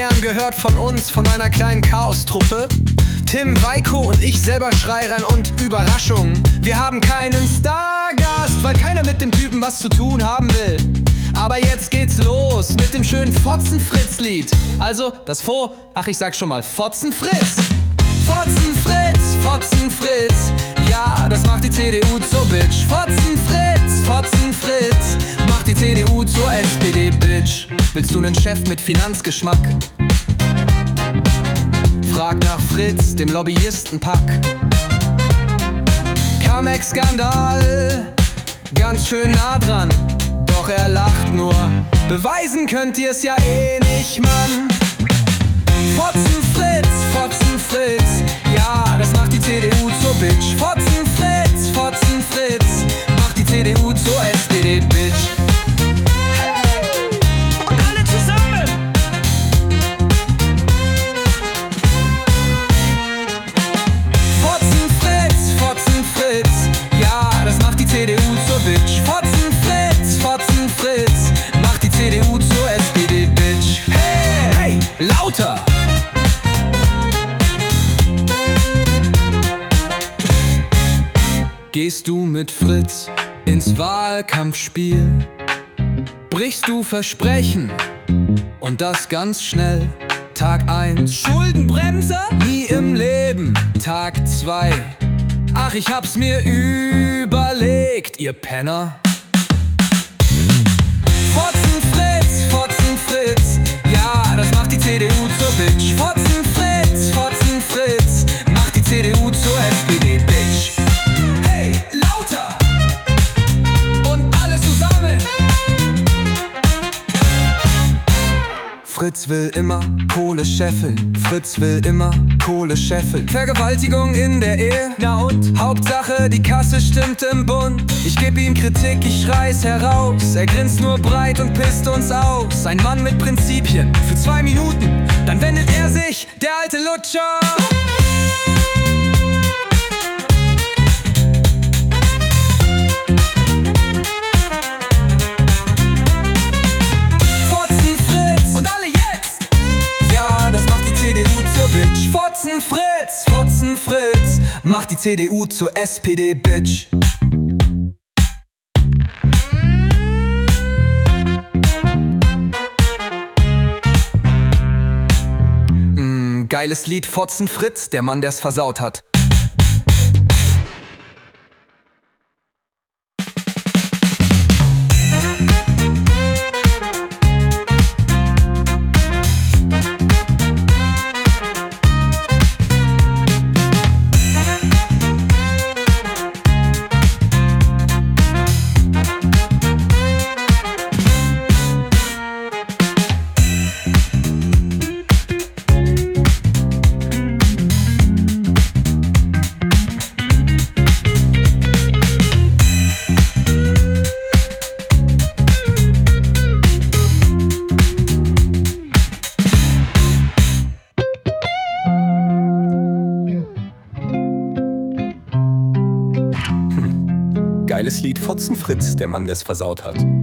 Stern gehört von uns, von meiner kleinen Chaos-Truppe. Tim, Weiko und ich selber schrei rein und Überraschung. Wir haben keinen Stargast, weil keiner mit dem Typen was zu tun haben will. Aber jetzt geht's los mit dem schönen Fotzen-Fritz-Lied. Also das ich sag schon mal Fotzen-Fritz. Fotzen-Fritz, Fotzen-Fritz, ja, das macht die CDU zur Bitch. Fotzen-Fritz, Fotzen-Fritz, macht die CDU zur SPD-Bitch. Willst du nen Chef mit Finanzgeschmack? Frag nach Fritz, dem Lobbyistenpack. Cum-Ex-Skandal, ganz schön nah dran, doch er lacht nur. Beweisen könnt ihr's ja eh nicht, Mann. Fotzen-Fritz, Fotzen-Fritz, ja, das macht die CDU zur Bitch. Fotzen-Fritz, Fotzen-Fritz, macht die CDU zur SPD-Bitch. Hey! Und alle zusammen! Fotzen-Fritz, Fotzen-Fritz, ja, das macht die CDU zur Bitch. Fotzen-Fritz, Fotzen-Fritz, macht die CDU zur SPD-Bitch. Hey, hey, lauter! Gehst du mit Fritz ins Wahlkampfspiel, brichst du Versprechen und das ganz schnell. Tag 1, Schuldenbremse? Nie im Leben. Tag 2, ach, ich hab's mir überlegt, ihr Penner. Fotzen-Fritz, Fotzen-Fritz, ja, das macht die CDU zur Bitch. Fotzen-Fritz, Fotzen-Fritz, macht die CDU zur SPD-Bitch. Hey, lauter! Und alle zusammen! Fritz will immer Kohle scheffeln, Fritz will immer Kohle scheffeln. Vergewaltigung in der Ehe, na und? Hauptsache die Kasse stimmt im Bund. Ich geb ihm Kritik, ich schrei's heraus. Er grinst nur breit und pisst uns aus. Ein Mann mit Prinzipien, für 2 Minuten, dann wendet er sich, der alte Lutscher. Fotzen-Fritz, Fotzen-Fritz, macht die CDU zur SPD-Bitch. Geiles Lied, Fotzen-Fritz, der Mann, der's versaut hat. Geiles Lied, Fotzen-Fritz, der Mann, der's versaut hat.